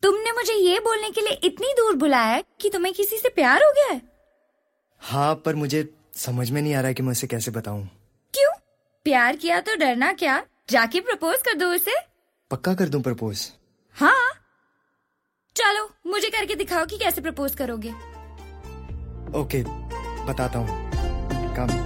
तुमने मुझे ये बोलने के लिए इतनी दूर बुलाया है कि तुम्हें किसी से प्यार हो गया है? हाँ, पर मुझे समझ में नहीं आ रहा है कि मैं उसे कैसे बताऊं। क्यों? प्यार किया तो डरना क्या? जाके प्रपोज कर दो उसे। पक्का कर दूं प्रपोज? हाँ, चलो मुझे करके दिखाओ कि कैसे प्रपोज करोगे। ओके, बताता हूँ। कम।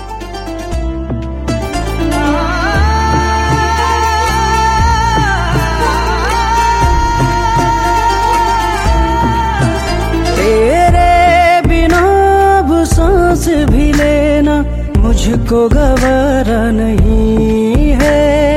तेरे बिना अब सांस भी लेना मुझको गवारा नहीं है।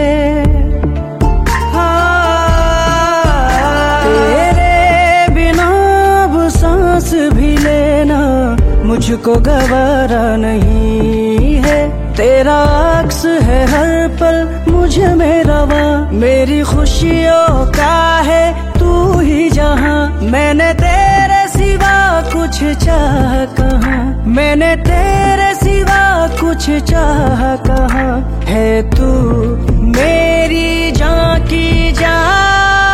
तेरे बिना अब सांस भी लेना मुझको गवारा नहीं है। तेरा अक्स है हर पल मुझ में रवा, मेरी खुशियों का है तू ही जहां। मैंने तेरे सिवा कुछ चाह कहाँ, मैंने तेरे सिवा कुछ चाह कहाँ। है तू मेरी जान की जान।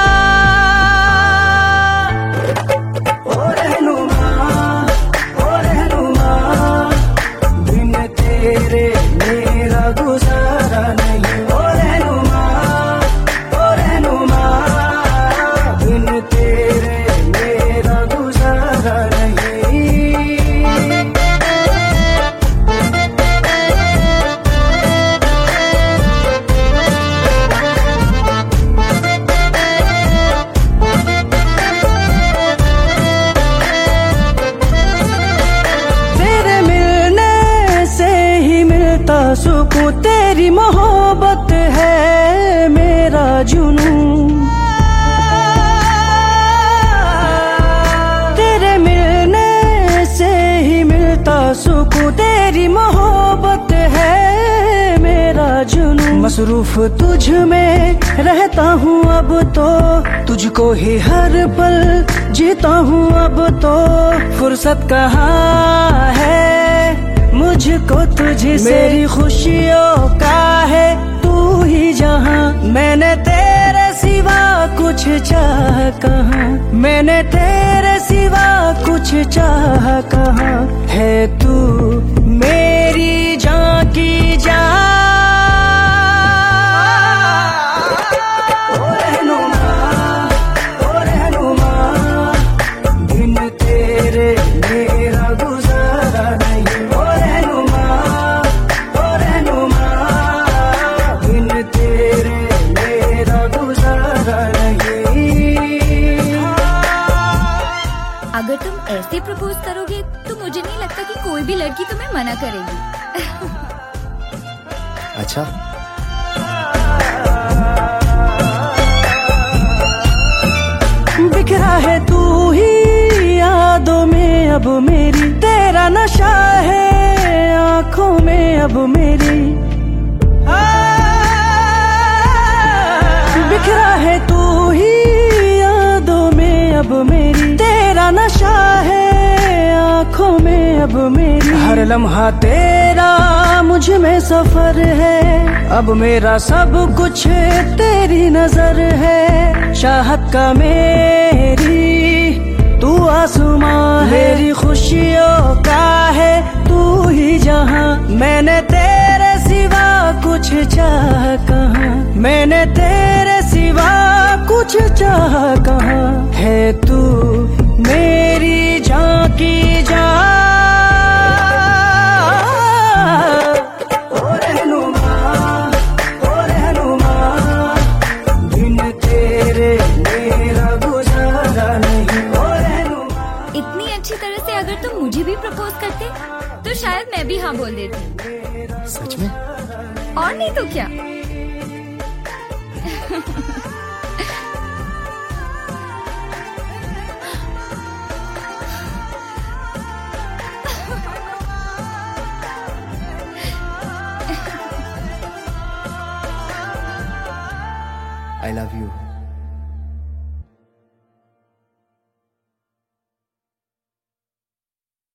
सुकून तेरी मोहब्बत है मेरा जुनून। तेरे मिलने से ही मिलता सुकून, तेरी मोहब्बत है मेरा जुनून। मसरूफ तुझ में रहता हूँ अब तो, तुझको ही हर पल जीता हूँ अब तो। फुर्सत कहाँ है मुझको तुझसे, मेरी खुशियों का है तू ही जहां। मैंने तेरे सिवा कुछ चाह कहाँ, मैंने तेरे सिवा कुछ चाह कहाँ। है तू मेरी जान की जान। अगर तुम ऐसे प्रपोज करोगे तो मुझे नहीं लगता कि कोई भी लड़की तुम्हें मना करेगी। अच्छा, बिखरा है तू ही यादों में अब मेरी, तेरा नशा है आंखों में अब मेरी। बिखरा है तू ही यादों में अब मेरी, तेरा नशा है आंखों में अब मेरी। हर लम्हा तेरा मुझ में सफर है, अब मेरा सब कुछ तेरी नजर है। चाहत का मेरी तू आसमां है, मेरी खुशियों का है तू ही जहां। मैंने तेरे सिवा कुछ चाह कहाँ, मैंने तेरे सिवा कुछ चाह कहाँ। है तू मेरी जान की जान। इतनी अच्छी तरह से अगर तुम मुझे भी प्रपोज करते तो शायद मैं भी हाँ बोल देती। सच में? और नहीं तो क्या। I love you.